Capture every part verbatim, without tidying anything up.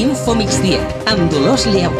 Info Migdia, amb Dolors Lleu.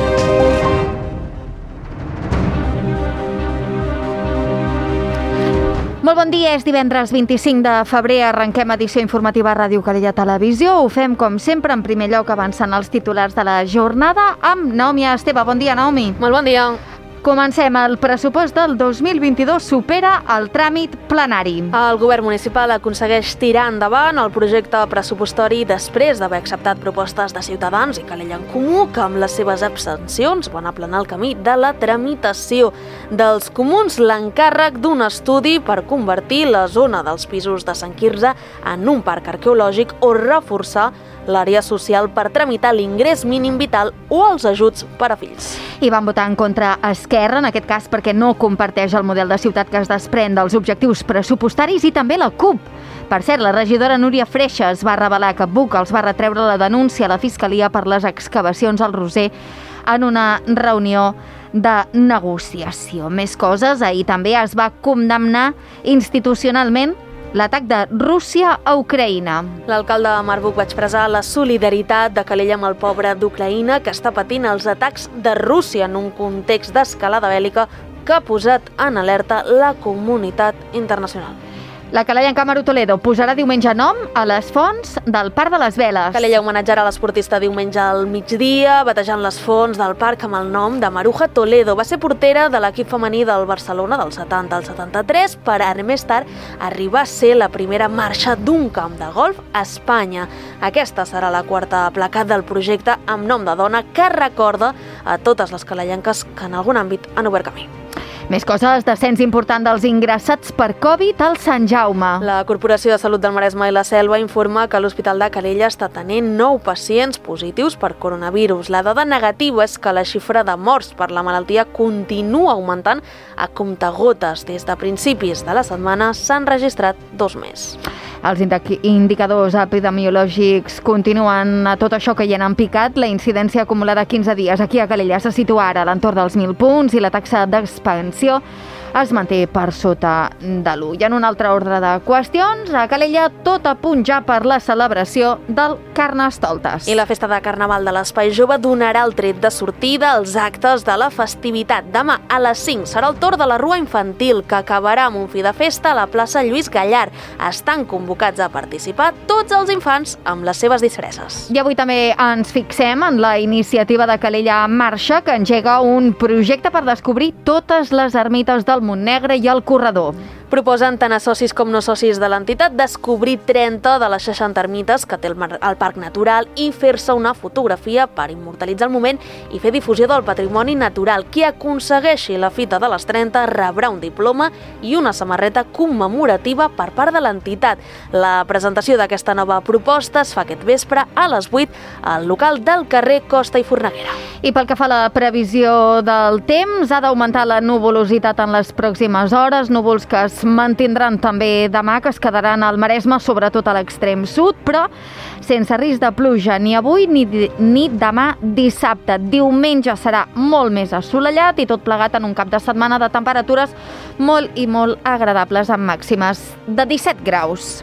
Molt bon dia, és divendres vint-i-cinc de febrer, arrenquem edició informativa a Ràdio Calella Televisió. Ho fem, com sempre, en primer lloc avançant els titulars de la jornada amb Naomi Esteve. Bon dia, Naomi. Molt bon dia. Comencem. El pressupost del dos mil vint-i-dos supera el tràmit plenari. El govern municipal aconsegueix tirar endavant el projecte pressupostari després d'haver acceptat propostes de Ciutadans i Calella en Comú, que amb les seves abstencions van aplanar el camí de la tramitació. Dels comuns, l'encàrrec d'un estudi per convertir la zona dels pisos de Sant Quirze en un parc arqueològic o reforçar l'àrea social per tramitar l'ingrés mínim vital o els ajuts per a fills. I van votar en contra Esquerra, en aquest cas perquè no comparteix el model de ciutat que es desprèn dels objectius pressupostaris, i també la CUP. Per cert, la regidora Núria Freixas va revelar que Buc els va retreure la denúncia a la Fiscalia per les excavacions al Roser en una reunió de negociació. Més coses, ahir també es va condemnar institucionalment l'atac de Rússia a Ucraïna. L'alcalde de Marbuc va expressar la solidaritat de Calella amb el poble d'Ucraïna, que està patint els atacs de Rússia en un context d'escalada bèl·lica que ha posat en alerta la comunitat internacional. La calellenca Maru Toledo posarà diumenge nom a les fonts del Parc de les Veles. Calella homenatjarà l'esportista diumenge al migdia, batejant les fonts del parc amb el nom de Maruja Toledo. Va ser portera de l'equip femení del Barcelona del setanta al setanta-tres per a més tard arribar a ser la primera marxa d'un camp de golf a Espanya. Aquesta serà la quarta placa del projecte amb nom de dona que recorda a totes les calellenques que en algun àmbit han obert camí. Més coses, descens important dels ingressats per Covid al Sant Jaume. La Corporació de Salut del Maresme i la Selva informa que l'Hospital de Calella està tenint nou pacients positius per coronavirus. La dada negativa és que la xifra de morts per la malaltia continua augmentant a comptagotes. Des de principis de la setmana s'han registrat dos més. Els indicadors epidemiològics continuen a tot això que hi han picat. La incidència acumulada quinze dies aquí a Calella se situa ara a l'entorn dels mil punts i la taxa d'expansió es manté per sota de l'u. I en un altre ordre de qüestions, a Calella tot a punt ja per la celebració del Carnestoltes. I la festa de Carnaval de l'Espai Jove donarà el tret de sortida als actes de la festivitat. Demà a les cinc serà el torn de la Rua Infantil, que acabarà amb un fi de festa a la plaça Lluís Gallard. Estan convocats a participar tots els infants amb les seves disfresses. I avui també ens fixem en la iniciativa de Calella en Marxa, que engega un projecte per descobrir totes les ermites del Montnegre i el Corredor. Proposen tant a socis com no socis de l'entitat descobrir trenta de les seixanta ermites que té el, el Parc Natural i fer-se una fotografia per immortalitzar el moment i fer difusió del patrimoni natural. Qui aconsegueixi la fita de les trenta rebrà un diploma i una samarreta commemorativa per part de l'entitat. La presentació d'aquesta nova proposta es fa aquest vespre a les vuit al local del carrer Costa i Forneguera. I pel que fa a la previsió del temps, ha d'augmentar la nuvolositat en les pròximes hores, núvols que es mantindran també demà, que es quedaran al Maresme, sobretot a l'extrem sud, però sense risc de pluja ni avui ni, ni demà dissabte. Diumenge serà molt més assolellat i tot plegat en un cap de setmana de temperatures molt i molt agradables, amb màximes de disset graus.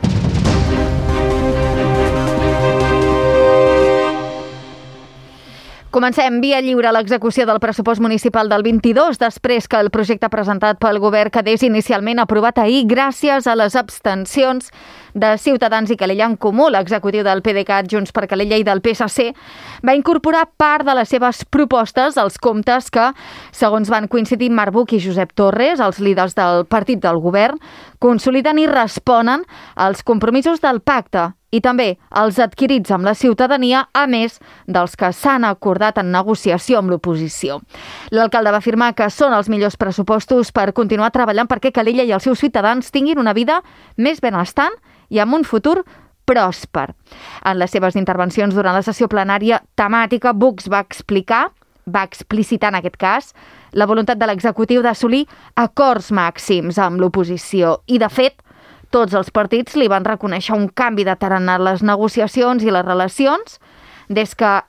Comencem via lliure l'execució del pressupost municipal del vint-i-dos, després que el projecte presentat pel govern quedés inicialment aprovat ahir gràcies a les abstencions de Ciutadans i Calella en Comú. L'executiu del PDeCAT, Junts per Calella i del P S C va incorporar part de les seves propostes als comptes que, segons van coincidir Marbuc i Josep Torres, els líders del partit del govern, consoliden i responen als compromisos del pacte i també els adquirits amb la ciutadania, a més dels que s'han acordat en negociació amb l'oposició. L'alcalde va afirmar que són els millors pressupostos per continuar treballant perquè Calella i els seus ciutadans tinguin una vida més benestant i amb un futur pròsper. En les seves intervencions durant la sessió plenària temàtica, Buc va explicar, va explicitar en aquest cas, la voluntat de l'executiu d'assolir acords màxims amb l'oposició i, de fet, tots els partits li van reconèixer un canvi de tarannà en les negociacions i les relacions des que ell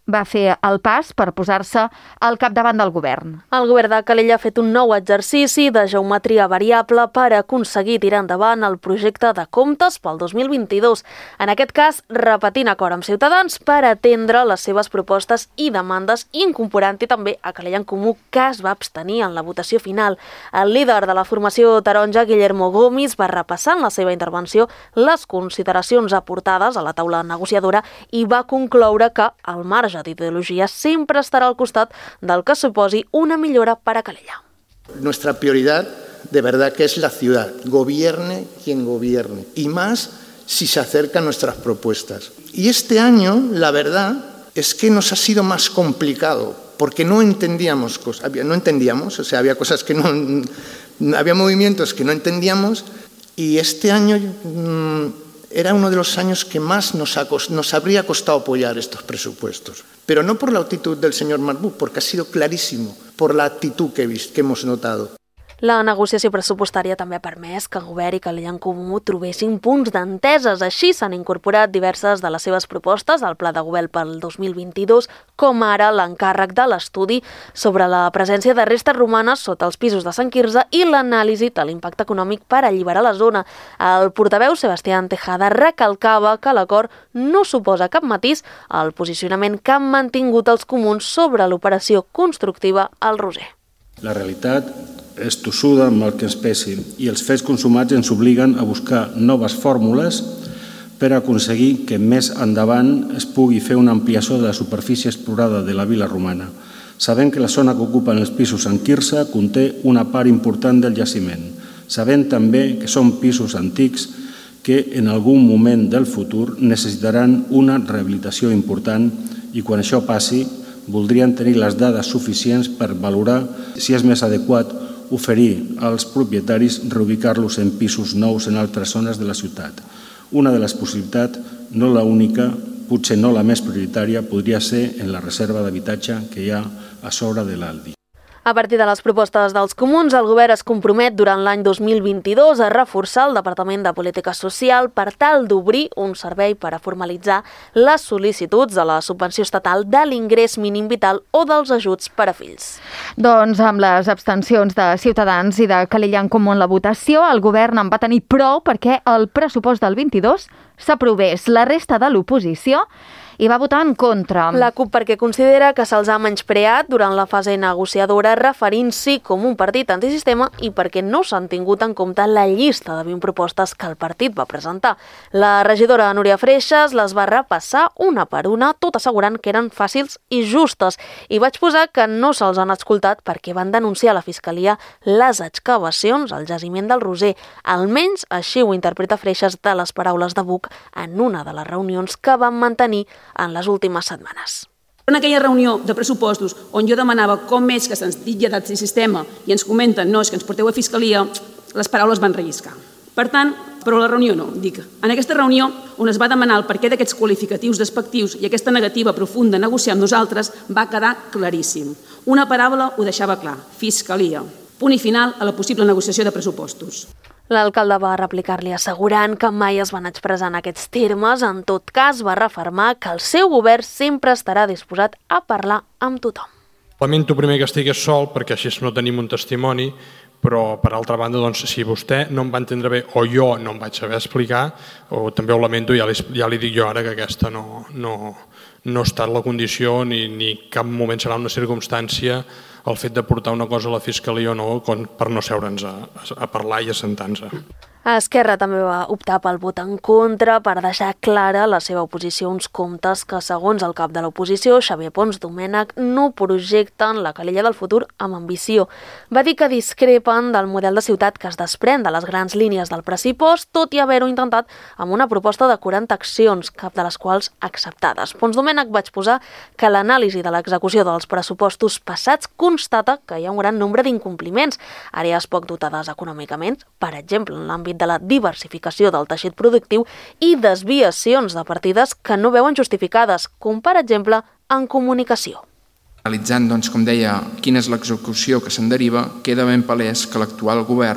va fer el pas per posar-se al capdavant del govern. El govern de Calella ha fet un nou exercici de geometria variable per aconseguir tirar endavant el projecte de comptes pel dos mil vint-i-dos. En aquest cas, repetint acord amb Ciutadans per atendre les seves propostes i demandes i incorporant-hi també a Calella en Comú, que es va abstenir en la votació final. El líder de la formació taronja, Guillermo Gomis, va repassar en la seva intervenció les consideracions aportades a la taula negociadora i va concloure que el marge d'ideologia sempre estarà al costat del que suposi una millora per a Calella. Nuestra prioridad de verdad que es la ciudad, gobierne quien gobierne, y más si se acercan nuestras propuestas. Y este año, la verdad, es que nos ha sido más complicado, porque no entendíamos cosas, no entendíamos, o sea, había cosas que no, había movimientos que no entendíamos, y este año mmm, era uno de los años que más nos, ha, nos habría costado apoyar estos presupuestos. Pero no por la actitud del señor Marbú, porque ha sido clarísimo, por la actitud que, que hemos notado. La negociació pressupostària també ha permès que el govern i Calella en Comú trobessin punts d'enteses. Així s'han incorporat diverses de les seves propostes al pla de govern pel dos mil vint-i-dos, com ara l'encàrrec de l'estudi sobre la presència de restes romanes sota els pisos de Sant Quirze i l'anàlisi de l'impacte econòmic per alliberar la zona. El portaveu Sebastián Tejada recalcava que l'acord no suposa cap matís al posicionament que han mantingut els comuns sobre l'operació constructiva al Roser. La realitat és tossuda amb el que ens pesi i els fets consumats ens obliguen a buscar noves fórmules per aconseguir que més endavant es pugui fer una ampliació de la superfície explorada de la vila romana. Sabem que la zona que ocupen els pisos Sant Quirze conté una part important del jaciment. Sabem també que són pisos antics que en algun moment del futur necessitaran una rehabilitació important i quan això passi voldrien tenir les dades suficients per valorar si és més adequat oferir als propietaris reubicar-los en pisos nous en altres zones de la ciutat. Una de les possibilitats, no la única, potser no la més prioritària, podria ser en la reserva d'habitatge que hi ha a sobre de l'Aldi. A partir de les propostes dels comuns, el govern es compromet durant l'any dos mil vint-i-dos a reforçar el Departament de Política Social per tal d'obrir un servei per a formalitzar les sol·licituds de la subvenció estatal de l'ingrés mínim vital o dels ajuts per a fills. Doncs amb les abstencions de Ciutadans i de Calella en Comú en la votació, el govern en va tenir prou perquè el pressupost del vint-i-dos s'aprovés. La resta de l'oposició i va votar en contra. La CUP perquè considera que se'ls ha menyspreat durant la fase negociadora referint-s'hi com un partit antisistema i perquè no s'han tingut en compte la llista de vint propostes que el partit va presentar. La regidora Núria Freixas les va repassar una per una, tot assegurant que eren fàcils i justes. I vaig posar que no se'ls han escoltat perquè van denunciar a la Fiscalia les excavacions al jaciment del Roser. Almenys així ho interpreta Freixas de les paraules de Buch en una de les reunions que van mantenir en les últimes setmanes. En aquella reunió de pressupostos on jo demanava com és que se'ns titlla d'antisistema i ens comenten no, és que ens porteu a Fiscalia, les paraules van relliscar. Per tant, però la reunió no, dic. En aquesta reunió on es va demanar el perquè d'aquests qualificatius despectius i aquesta negativa profunda a negociar amb nosaltres va quedar claríssim. Una paraula ho deixava clar, Fiscalia. Punt i final a la possible negociació de pressupostos. L'alcalde va replicar-li assegurant que mai es van expressar en aquests termes. En tot cas, va refermar que el seu govern sempre estarà disposat a parlar amb tothom. Lamento primer que estigués sol, perquè així no tenim un testimoni, però per altra banda, doncs, si vostè no em va entendre bé o jo no em vaig saber explicar, o també ho lamento, ja li, ja li dic jo ara que aquesta no, no, no ha estat la condició ni, ni cap moment serà una circumstància el fet de portar una cosa a la Fiscalia o no per no seure'ns a, a parlar i a sentar-nos. Esquerra també va optar pel vot en contra per deixar clara la seva oposició a uns comptes que, segons el cap de l'oposició, Xavier Pons Domènech, no projecten la Calella del futur amb ambició. Va dir que discrepen del model de ciutat que es desprèn de les grans línies del pressupost, tot i haver-ho intentat amb una proposta de quaranta accions, cap de les quals acceptades. Pons Domènech va exposar que l'anàlisi de l'execució dels pressupostos passats constata que hi ha un gran nombre d'incompliments, àrees poc dotades econòmicament, per exemple, en l'àmbit de la diversificació del teixit productiu i desviacions de partides que no veuen justificades, com per exemple en comunicació. Analitzant, doncs, com deia, quina és l'execució que se'n deriva, queda ben palès que l'actual govern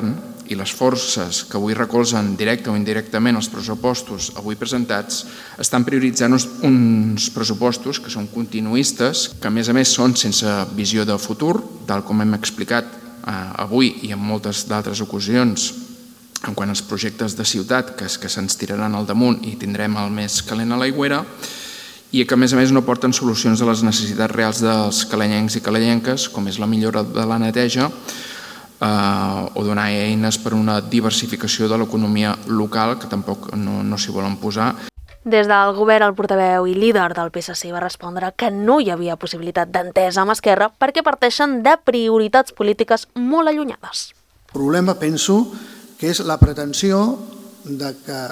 i les forces que avui recolzen directe o indirectament els pressupostos avui presentats estan prioritzant uns, uns pressupostos que són continuistes, que a més a més són sense visió de futur, tal com hem explicat eh, avui i en moltes d'altres ocasions en quant als projectes de ciutat que, que se'ns tiraran al damunt i tindrem el més calent a l'aigüera, i que a més a més no porten solucions a les necessitats reals dels calenyencs i calenyenques, com és la millora de la neteja, Uh, o donar eines per una diversificació de l'economia local, que tampoc no, no s'hi volen posar. Des del govern, el portaveu i líder del P S C va respondre que no hi havia possibilitat d'entesa amb Esquerra perquè parteixen de prioritats polítiques molt allunyades. El problema, penso, que és la pretensió de que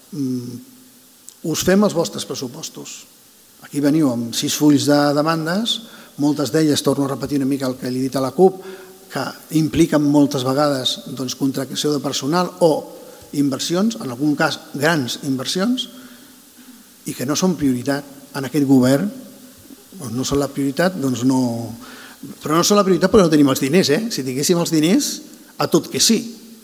mm, us fem els vostres pressupostos. Aquí veniu amb sis fulls de demandes, moltes d'elles, torno a repetir una mica el que li he dit a la CUP, que impliquen moltes vegades doncs, contractació de personal o inversions, en algun cas grans inversions, i que no són prioritat en aquest govern. Doncs no són la prioritat, doncs no... Però no són la prioritat perquè no tenim els diners, eh? Si tinguéssim els diners, a tot que sí.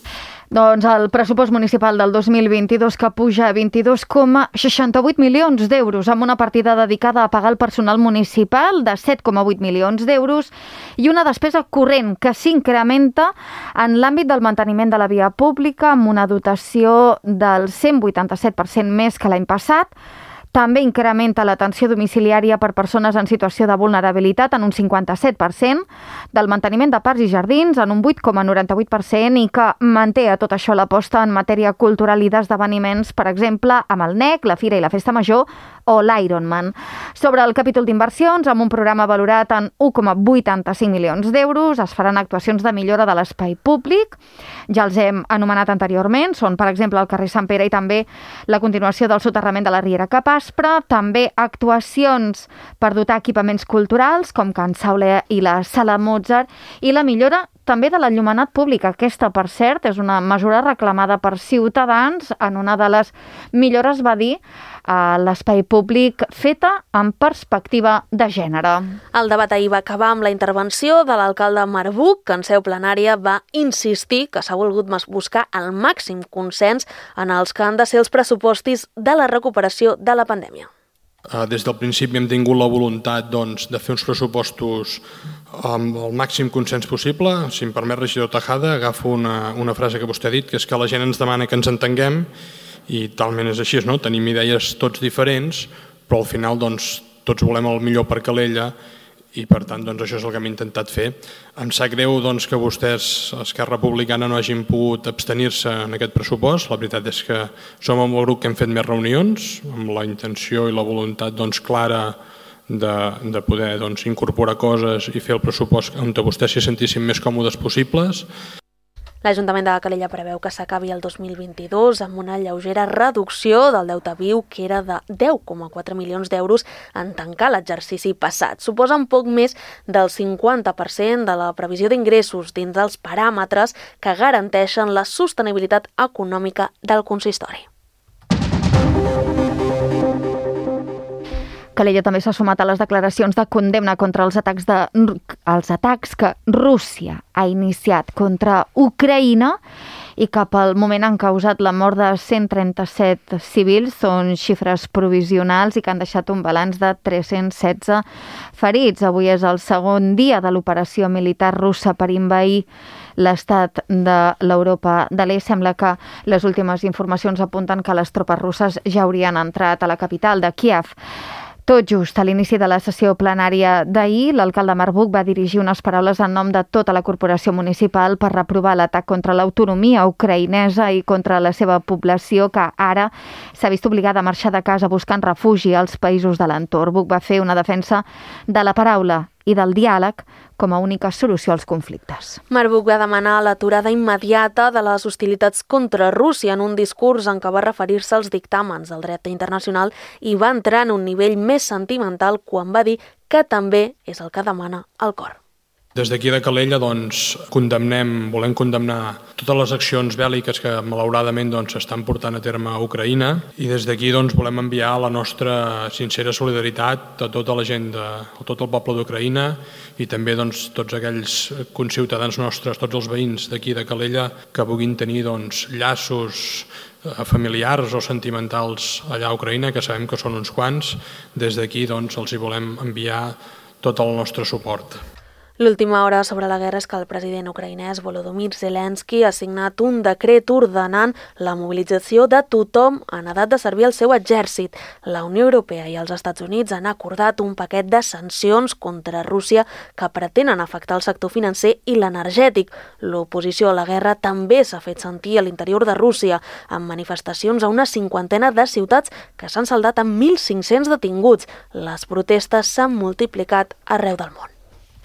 Doncs el pressupost municipal del dos mil vint-i-dos que puja a vint-i-dos coma seixanta-vuit milions d'euros amb una partida dedicada a pagar el personal municipal de set coma vuit milions d'euros i una despesa corrent que s'incrementa en l'àmbit del manteniment de la via pública amb una dotació del cent vuitanta-set per cent més que l'any passat. També incrementa l'atenció domiciliària per persones en situació de vulnerabilitat en un cinquanta-set per cent, del manteniment de parcs i jardins en un vuit coma noranta-vuit per cent i que manté a tot això l'aposta en matèria cultural i d'esdeveniments, per exemple, amb el N E C, la Fira i la Festa Major o l'Ironman. Sobre el capítol d'inversions, amb un programa valorat en un coma vuitanta-cinc milions d'euros, es faran actuacions de millora de l'espai públic. Ja els hem anomenat anteriorment, són, per exemple, el carrer Sant Pere i també la continuació del soterrament de la Riera Capaç, però també actuacions per dotar equipaments culturals com Can Saule i la Sala Mozart i la millora també de l'enllumenat públic. Aquesta, per cert, és una mesura reclamada per Ciutadans. En una de les millores va dir a l'espai públic feta amb perspectiva de gènere. El debat ahir va acabar amb la intervenció de l'alcalde Marc Buch, que en seu plenària va insistir que s'ha volgut buscar el màxim consens en els que han de ser els pressupostos de la recuperació de la pandèmia. Des del principi hem tingut la voluntat doncs, de fer uns pressupostos amb el màxim consens possible. Si em permet, regidor Tejada, agafo una, una frase que vostè ha dit, que és que la gent ens demana que ens entenguem, i talment és així, no? Tenim idees tots diferents, però al final doncs, tots volem el millor per Calella i per tant doncs, això és el que hem intentat fer. Em sap greu doncs, que vostès, Esquerra Republicana, no hagin pogut abstenir-se en aquest pressupost. La veritat és que som el grup que hem fet més reunions amb la intenció i la voluntat doncs, clara de, de poder doncs, incorporar coses i fer el pressupost on vostès s'hi sentissin més còmodes possibles. L'Ajuntament de Calella preveu que s'acabi el dos mil vint-i-dos amb una lleugera reducció del deute viu, que era de deu coma quatre milions d'euros en tancar l'exercici passat. Suposa un poc més del cinquanta per cent de la previsió d'ingressos dins dels paràmetres que garanteixen la sostenibilitat econòmica del consistori. Calella també s'ha sumat a les declaracions de condemna contra els atacs, de, els atacs que Rússia ha iniciat contra Ucraïna i que pel moment han causat la mort de cent trenta-set civils. Són xifres provisionals i que han deixat un balanç de tres-cents setze ferits. Avui és el segon dia de l'operació militar russa per envair l'estat de l'Europa de l'Est. Sembla que les últimes informacions apunten que les tropes russes ja haurien entrat a la capital de Kíev. Tot just a l'inici de la sessió plenària d'ahir, l'alcalde Marc Buch va dirigir unes paraules en nom de tota la corporació municipal per reprovar l'atac contra l'autonomia ucraïnesa i contra la seva població, que ara s'ha vist obligada a marxar de casa buscant refugi als països de l'entorn. Buch va fer una defensa de la paraula i del diàleg com a única solució als conflictes. Marc Buch va demanar l'aturada immediata de les hostilitats contra Rússia en un discurs en què va referir-se als dictàmens del dret internacional i va entrar en un nivell més sentimental quan va dir que també és el que demana el cor. Des d'aquí de Calella doncs, condemnem, volem condemnar totes les accions bèl·liques que malauradament doncs, estan portant a terme a Ucraïna i des d'aquí doncs, volem enviar la nostra sincera solidaritat a tota la gent, de, a tot el poble d'Ucraïna i també doncs, tots aquells conciutadans nostres, tots els veïns d'aquí de Calella que puguin tenir doncs, llaços familiars o sentimentals allà a Ucraïna, que sabem que són uns quants. Des d'aquí doncs, els hi volem enviar tot el nostre suport. L'última hora sobre la guerra és que el president ucraïnès Volodymyr Zelensky ha signat un decret ordenant la mobilització de tothom en edat de servir al seu exèrcit. La Unió Europea i els Estats Units han acordat un paquet de sancions contra Rússia que pretenen afectar el sector financer i l'energètic. L'oposició a la guerra també s'ha fet sentir a l'interior de Rússia, amb manifestacions a una cinquantena de ciutats que s'han saldat amb mil cinc-cents detinguts. Les protestes s'han multiplicat arreu del món.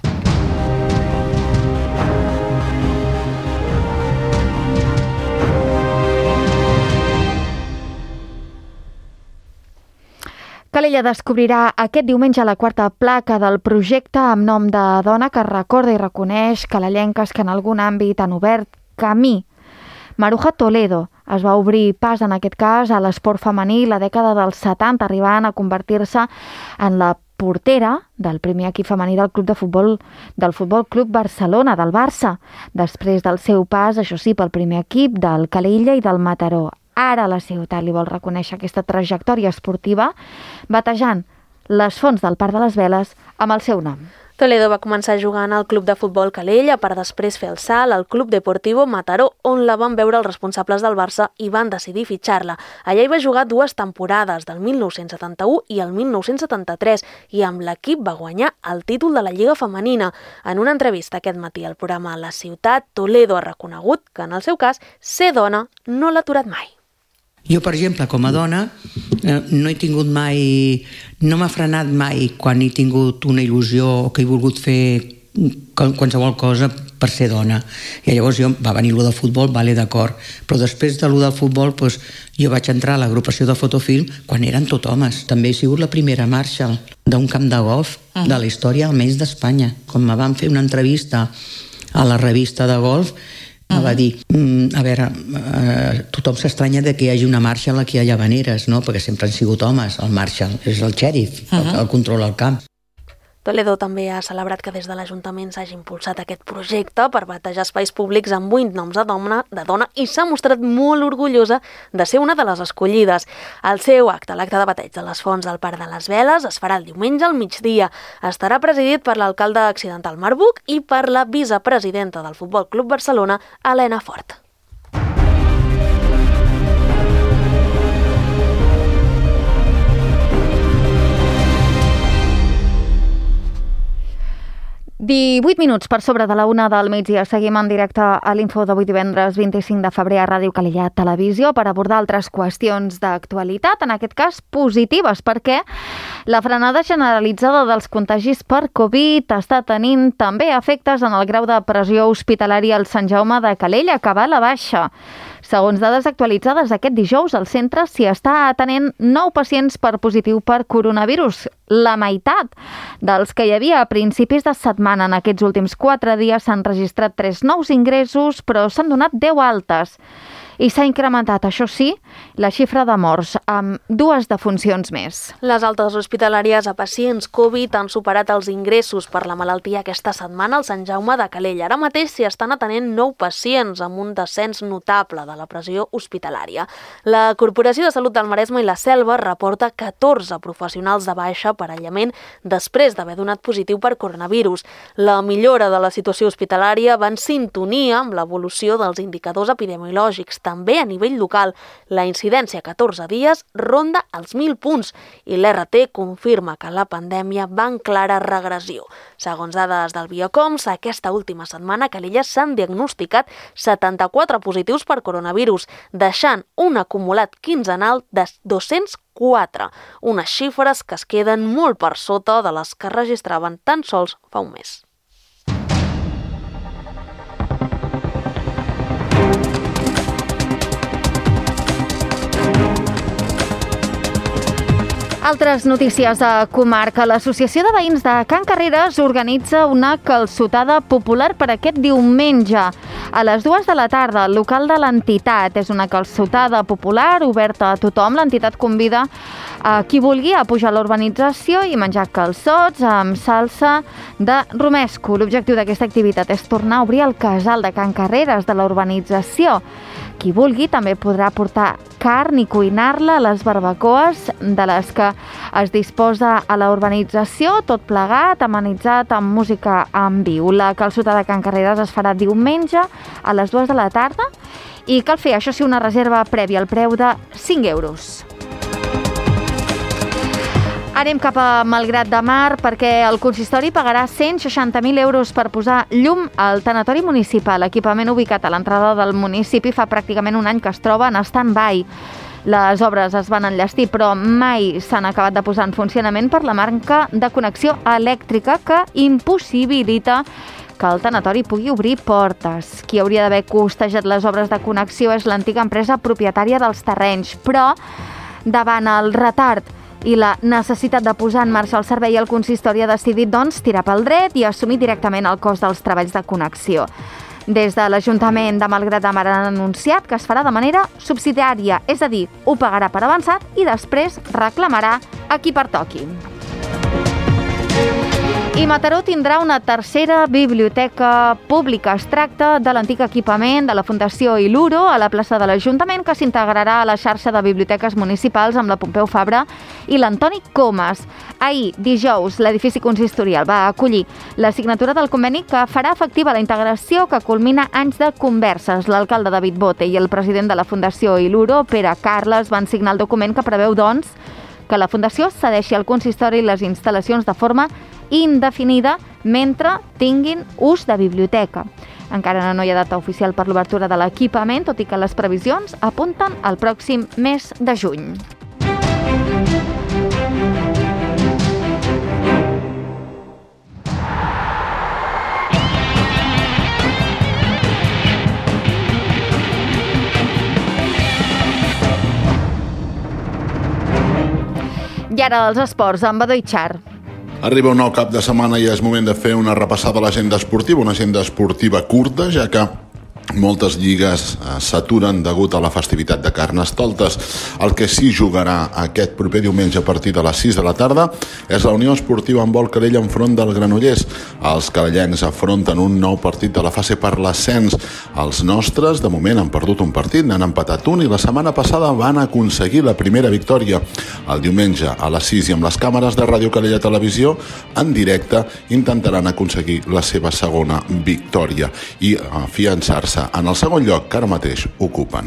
Calella descobrirà aquest diumenge la quarta placa del projecte amb nom de dona que recorda i reconeix calellenques que en algun àmbit han obert camí. Maruja Toledo es va obrir pas en aquest cas a l'esport femení la dècada dels setanta, arribant a convertir-se en la portera del primer equip femení del club de futbol del Futbol Club Barcelona, del Barça, després del seu pas, això sí, pel primer equip del Calella i del Mataró. Ara la ciutat li vol reconèixer aquesta trajectòria esportiva, batejant les fonts del Parc de les Veles amb el seu nom. Toledo va començar jugant al club de futbol Calella per després fer el salt al Club Deportivo Mataró, on la van veure els responsables del Barça i van decidir fitxar-la. Allà hi va jugar dues temporades, del mil nou-cents setanta-u i el mil nou-cents setanta-tres, i amb l'equip va guanyar el títol de la Lliga Femenina. En una entrevista aquest matí al programa La Ciutat, Toledo ha reconegut que, en el seu cas, ser dona no l'ha aturat mai. Jo, per exemple, com a dona, no he tingut mai, no m'ha frenat mai quan he tingut una il·lusió o que he volgut fer qualsevol cosa per ser dona. I llavors jo, va venir allò del futbol, vale, d'acord, però després de allò del futbol doncs, jo vaig entrar a l'agrupació de fotofilm quan eren tot homes. També he sigut la primera marshal d'un camp de golf de la història almenys d'Espanya. Quan me van fer una entrevista a la revista de golf, em va dir, mm, a veure, eh, tothom s'estranya de que hi hagi una Marshall aquí a Llavaneres, no? Perquè sempre han sigut homes, el Marshall és el xèrif, uh -huh. el, el controla el camp. Toledo també ha celebrat que des de l'Ajuntament s'hagi impulsat aquest projecte per batejar espais públics amb vuit noms de dona, de dona i s'ha mostrat molt orgullosa de ser una de les escollides. El seu acte, l'acte de bateig de les fonts del Parc de les Veles, es farà el diumenge al migdia. Estarà presidit per l'alcalde accidental Marc Buch i per la vicepresidenta del Futbol Club Barcelona, Helena Fort. divuit minuts per sobre de la una del migdia. Seguim en directe a l'Info d'avui divendres vint-i-cinc de febrer a Ràdio Calella Televisió per abordar altres qüestions d'actualitat, en aquest cas positives, perquè la frenada generalitzada dels contagis per Covid està tenint també efectes en el grau de pressió hospitalària al Sant Jaume de Calella, que va a la baixa. Segons dades actualitzades aquest dijous, al centre s'hi està atenent nou pacients per positiu per coronavirus. La meitat dels que hi havia a principis de setmana. En aquests últims quatre dies s'han registrat tres nous ingressos, però s'han donat deu altes. I s'ha incrementat, això sí, la xifra de morts, amb dues defuncions més. Les altes hospitalàries a pacients Covid han superat els ingressos per la malaltia aquesta setmana al Sant Jaume de Calella. Ara mateix s'hi estan atenent nou pacients, amb un descens notable de la pressió hospitalària. La Corporació de Salut del Maresme i la Selva reporta catorze professionals de baixa per aïllament després d'haver donat positiu per coronavirus. La millora de la situació hospitalària va en sintonia amb l'evolució dels indicadors epidemiològics. També a nivell local, la incidència a catorze dies ronda els mil punts i l'R T confirma que la pandèmia va en clara regressió. Segons dades del Biocoms, aquesta última setmana a Calella s'han diagnosticat setanta-quatre positius per coronavirus, deixant un acumulat quinzenal de dos-cents quatre, unes xifres que es queden molt per sota de les que registraven tan sols fa un mes. Altres notícies de comarca. L'Associació de Veïns de Can Carreres organitza una calçotada popular per aquest diumenge a les dues de la tarda al local de l'entitat. És una calçotada popular oberta a tothom. L'entitat convida a qui vulgui a pujar a l'urbanització i menjar calçots amb salsa de romesco. L'objectiu d'aquesta activitat és tornar a obrir el casal de Can Carreres de la urbanització. Qui vulgui també podrà portar carn i cuinar-la a les barbacoes de les que es disposa a la urbanització, tot plegat, amenitzat amb música en viu. La calçotada de Can Carreres es farà diumenge a les dues de la tarda i cal fer, això sí, una reserva prèvia al preu de cinc euros. Anem cap a Malgrat de Mar perquè el consistori pagarà cent seixanta mil euros per posar llum al tanatori municipal, equipament ubicat a l'entrada del municipi. Fa pràcticament un any que es troba en stand-by. Les obres es van enllestir, però mai s'han acabat de posar en funcionament per la manca de connexió elèctrica que impossibilita que el tanatori pugui obrir portes. Qui hauria d'haver costejat les obres de connexió és l'antiga empresa propietària dels terrenys, però davant el retard i la necessitat de posar en marxa el servei, el consistori ha decidit, doncs, tirar pel dret i assumir directament el cost dels treballs de connexió. Des de l'Ajuntament de Malgrat de Mar han anunciat que es farà de manera subsidiària, és a dir, ho pagarà per avançat i després reclamarà a qui pertoqui. I Mataró tindrà una tercera biblioteca pública. Es tracta de l'antic equipament de la Fundació Iluro a la plaça de l'Ajuntament, que s'integrarà a la xarxa de biblioteques municipals amb la Pompeu Fabra i l'Antoni Comas. Ahir, dijous, l'edifici consistorial va acollir la signatura del conveni que farà efectiva la integració, que culmina anys de converses. L'alcalde David Bote i el president de la Fundació Iluro, Pere Carles, van signar el document que preveu, doncs, que la Fundació cedeixi al consistori les instal·lacions de forma indefinida mentre tinguin ús de biblioteca. Encara no hi ha data oficial per l'obertura de l'equipament, tot i que les previsions apunten al pròxim mes de juny. I ara els esports amb Badó Itxar. Arriba un nou cap de setmana i és moment de fer una repassada a l'agenda esportiva, una agenda esportiva curta, ja que moltes lligues s'aturen degut a la festivitat de Carnestoltes. El que sí jugarà aquest proper diumenge a partir de les sis de la tarda és la Unió Esportiva Handbol Calella enfront del Granollers. Els calellencs afronten un nou partit de la fase per l'ascens. Els nostres, de moment, han perdut un partit, n'han empatat un i la setmana passada van aconseguir la primera victòria. El diumenge a les sis i amb les càmeres de Ràdio Calella Televisió, en directe, intentaran aconseguir la seva segona victòria i afiançar-se en el segon lloc que ara mateix ocupen.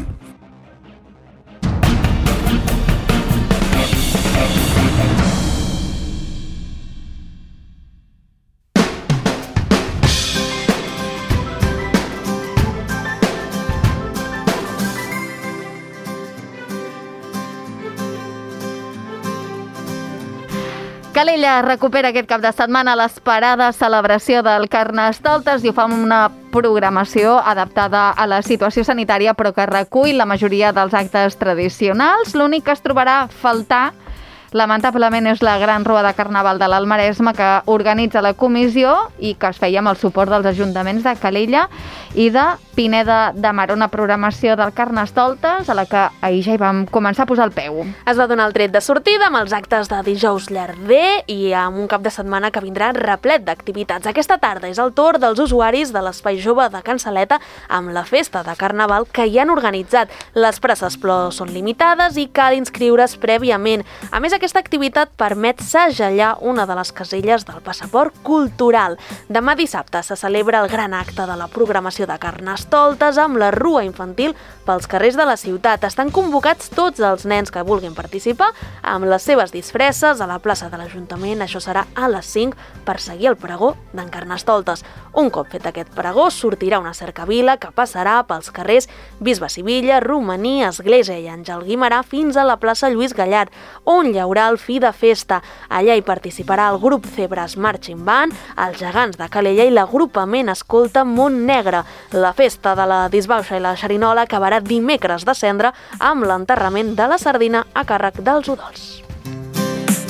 Calella recupera aquest cap de setmana l'esperada celebració del Carnestoltes i ho fa amb una programació adaptada a la situació sanitària, però que recull la majoria dels actes tradicionals. L'únic que es trobarà a faltar, lamentablement, és la gran rua de Carnaval de l'Almaresme que organitza la comissió i que es feia amb el suport dels ajuntaments de Calella i de Pineda de Mar, una programació del Carnestoltes a la que ahir ja hi vam començar a posar el peu. Es va donar el tret de sortida amb els actes de dijous llarder i amb un cap de setmana que vindrà replet d'activitats. Aquesta tarda és el torn dels usuaris de l'Espai Jove de Can Saleta amb la festa de Carnaval que hi han organitzat. Les places però són limitades i cal inscriure's prèviament. A més, aquesta activitat permet segellar una de les caselles del passaport cultural. Demà dissabte se celebra el gran acte de la programació de Carnestoltes amb la rua infantil pels carrers de la ciutat. Estan convocats tots els nens que vulguin participar amb les seves disfresses a la plaça de l'Ajuntament. Això serà a les cinc per seguir el pregó d'en Carnestoltes. Un cop fet aquest pregó, sortirà una cercavila que passarà pels carrers Bisbe Sivilla, Romaní, Església i Àngel Guimerà fins a la plaça Lluís Gallard, on hi haurà el fi de festa. Allà hi participarà el grup Cebres Marching Band, els Gegants de Calella i l'agrupament Escolta Montnegre. La festa de la disbauxa i la xerinola acabarà dimecres de cendra amb l'enterrament de la sardina a càrrec dels udols.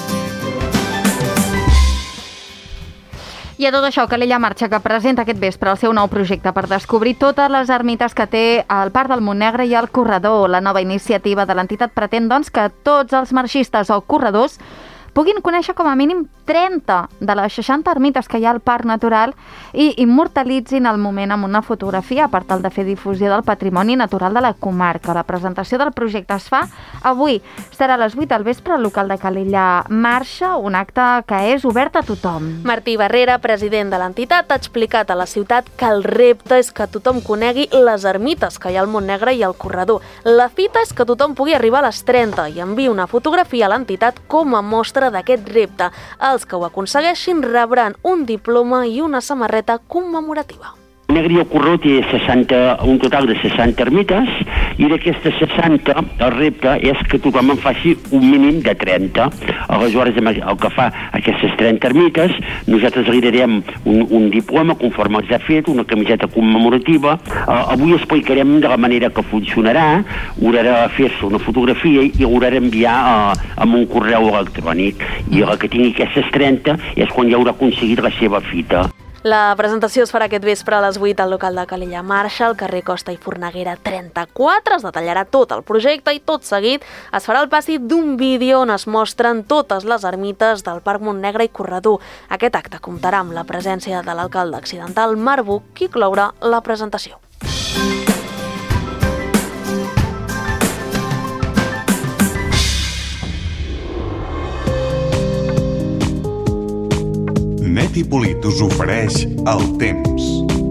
I a tot això, Calella Marxa, que presenta aquest vespre el seu nou projecte per descobrir totes les ermites que té al Parc del Montnegre i al Corredor. La nova iniciativa de l'entitat pretén, doncs, que tots els marxistes o corredors puguin conèixer com a mínim trenta de les seixanta ermites que hi ha al Parc Natural i immortalitzin el moment amb una fotografia per tal de fer difusió del patrimoni natural de la comarca. La presentació del projecte es fa avui. Serà a les vuit del vespre al local de Calella Marxa, un acte que és obert a tothom. Martí Barrera, president de l'entitat, ha explicat a la ciutat que el repte és que tothom conegui les ermites que hi ha al Montnegre i al Corredor. La fita és que tothom pugui arribar a les trenta i enviï una fotografia a l'entitat com a mostra d'aquest repte. Els que ho aconsegueixin rebran un diploma i una samarreta commemorativa. El Montnegre i el Corredor té seixanta, un total de seixanta ermites i d'aquestes seixanta el repte és que tothom en faci un mínim de trenta. Aleshores, el que fa aquestes trenta ermites, nosaltres li darem un, un diploma conforme els ha fet, una camiseta commemorativa. Uh, avui explicarem de la manera que funcionarà, haurà de fer-se una fotografia i haurà d'enviar uh, amb un correu electrònic. I la que tingui aquestes trenta és quan ja haurà aconseguit la seva fita. La presentació es farà aquest vespre a les vuit al local de Calella Marxa, al carrer Costa i Forneguera trenta-quatre. Es detallarà tot el projecte i tot seguit es farà el passi d'un vídeo on es mostren totes les ermites del Parc Montnegre i Corredor. Aquest acte comptarà amb la presència de l'alcalde accidental Marc Buch, qui clourà la presentació. Net i Polit us ofereix el temps.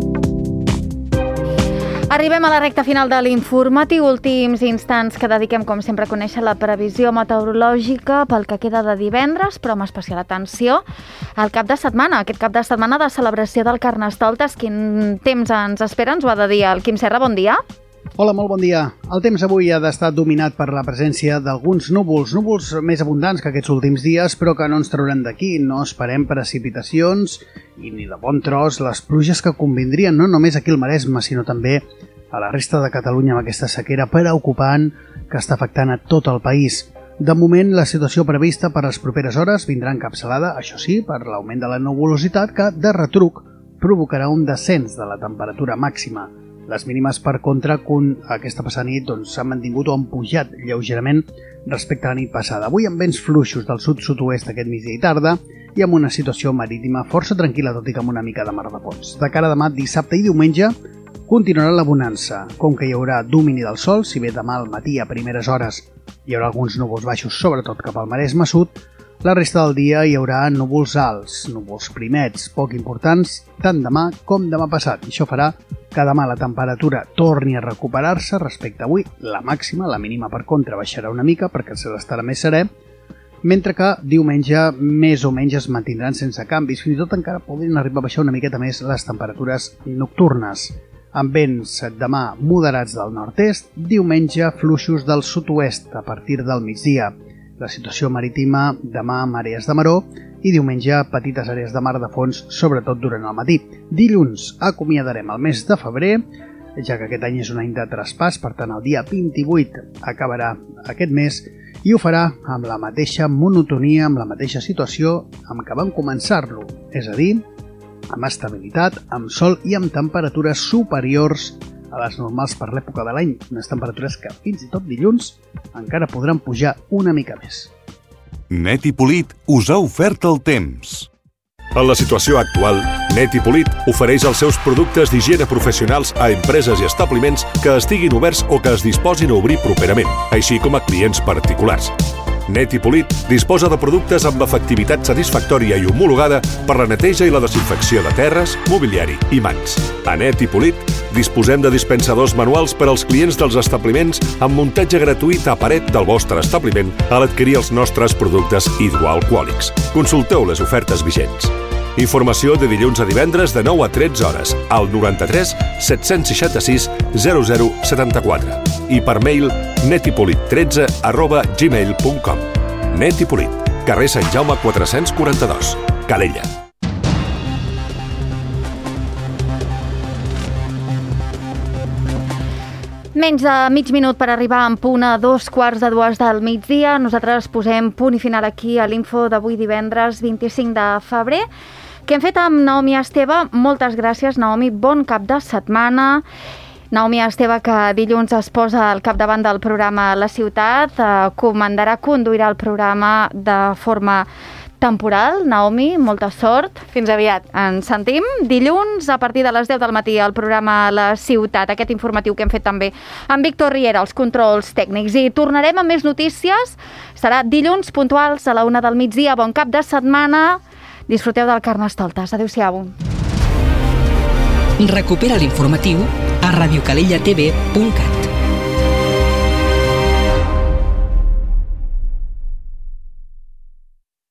Arribem a la recta final de l'informatiu, últims instants que dediquem, com sempre, a conèixer la previsió meteorològica pel que queda de divendres, però amb especial atenció al cap de setmana, aquest cap de setmana de celebració del Carnestoltes. Quin temps ens espera? Ens ho ha de dir el Quim Serra. Bon dia. Hola, molt bon dia. El temps avui ha d'estar dominat per la presència d'alguns núvols, núvols més abundants que aquests últims dies, però que no ens trauran d'aquí. No esperem precipitacions i ni de bon tros les pluges que convindrien no només aquí al Maresme, sinó també a la resta de Catalunya amb aquesta sequera preocupant que està afectant a tot el país. De moment, la situació prevista per les properes hores vindrà encapçalada, això sí, per l'augment de la nuvolositat que, de retruc, provocarà un descens de la temperatura màxima. Les mínimes, per contra, que aquesta passada nit doncs, s'han mantingut o han pujat lleugerament respecte a la nit passada. Avui amb vents fluixos del sud-sud-oest aquest migdia i tarda i amb una situació marítima força tranquil·la, tot i que amb una mica de mar de fons. De cara a demà, dissabte i diumenge, continuarà la bonança. Com que hi haurà domini del sol, si bé demà al matí a primeres hores hi haurà alguns núvols baixos, sobretot cap al Maresme sud, la resta del dia hi haurà núvols alts, núvols primets, poc importants, tant demà com demà passat. I això farà que demà la temperatura torni a recuperar-se respecte a avui. La màxima, la mínima per contra, baixarà una mica perquè se l'estarà més serè, mentre que diumenge més o menys es mantindran sense canvis. Fins i tot encara podrien arribar a baixar una miqueta més les temperatures nocturnes, amb vents demà moderats del nord-est, diumenge fluixos del sud-oest a partir del migdia. La situació marítima demà amb àrees de maró i diumenge petites àrees de mar de fons, sobretot durant el matí. Dilluns acomiadarem el mes de febrer, ja que aquest any és un any de traspàs, per tant el dia vint-i-vuit acabarà aquest mes i ho farà amb la mateixa monotonia, amb la mateixa situació amb què vam començar-lo, és a dir, amb estabilitat, amb sol i amb temperatures superiors a les normals per l'època de l'any, unes temperatures que fins i tot dilluns encara podran pujar una mica més. Net i Polit us ha ofert el temps. En la situació actual, Net i Polit ofereix els seus productes d'higiene professionals a empreses i establiments que estiguin oberts o que es disposin a obrir properament, així com a clients particulars. Net i Polit disposa de productes amb efectivitat satisfactòria i homologada per la neteja i la desinfecció de terres, mobiliari i mans. A Net i Polit disposem de dispensadors manuals per als clients dels establiments amb muntatge gratuït a paret del vostre establiment a l'adquirir els nostres productes hidroalcohòlics. Consulteu les ofertes vigents. Informació de dilluns a divendres de nou a tretze hores al noranta-tres set-cents seixanta-sis zero zero setanta-quatre i per mail netipolit tretze arroba gmail punt com. Net i Polit, carrer Sant Jaume quatre-cents quaranta-dos, Calella. Menys de mig minut per arribar en punt a dos quarts de dues del migdia. Nosaltres posem punt i final aquí a l'info d'avui divendres vint-i-cinc de febrer. que hem fet amb Naomi Esteve. Moltes gràcies, Naomi. Bon cap de setmana. Naomi Esteve, que dilluns es posa al capdavant del programa La Ciutat, eh, comandarà, conduirà el programa de forma temporal. Naomi, molta sort. Fins aviat. Ens sentim dilluns a partir de les deu del matí al programa La Ciutat, aquest informatiu que hem fet també amb Víctor Riera, els controls tècnics. I tornarem amb més notícies. Serà dilluns puntuals a la una del migdia. Bon cap de setmana. Disfruteu del Carnestoltes. Adéu-siau. Recupera l'informatiu a radiocalellatv punt cat.